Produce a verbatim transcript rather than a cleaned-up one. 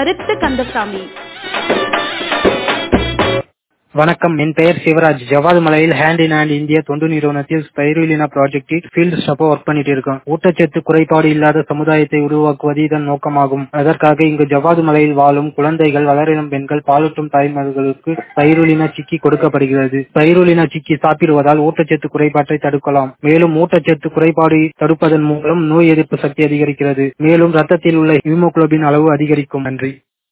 கருத்து கந்தசாமி. வணக்கம், என் பெயர் சிவராஜ். ஜவாது மலையில் ஹேண்ட் இன் ஹேண்ட் இந்திய தொண்டு நிறுவனத்தில் ஸ்பைருலினா ப்ராஜெக்டில் ஃபீல்ட் ஸ்டாஃபா ஒர்க் பண்ணிட்டு இருக்கோம். ஊட்டச்சத்து குறைபாடு இல்லாத சமுதாயத்தை உருவாக்குவது இதன் நோக்கமாகும். அதற்காக இங்கு ஜவாது மலையில் வாழும் குழந்தைகள், வளரினம் பெண்கள், பாலூட்டும் தாய்மார்களுக்கு ஸ்பைருலினா சிக்கி கொடுக்கப்படுகிறது. ஸ்பைருலினா சிக்கி சாப்பிடுவதால் ஊட்டச்சத்து குறைபாட்டை தடுக்கலாம். மேலும் ஊட்டச்சத்து குறைபாடு தடுப்பதன் மூலம் நோய் எதிர்ப்பு சக்தி அதிகரிக்கிறது. மேலும் ரத்தத்தில் உள்ள ஹீமோகுளோபின் அளவு அதிகரிக்கும். நன்றி.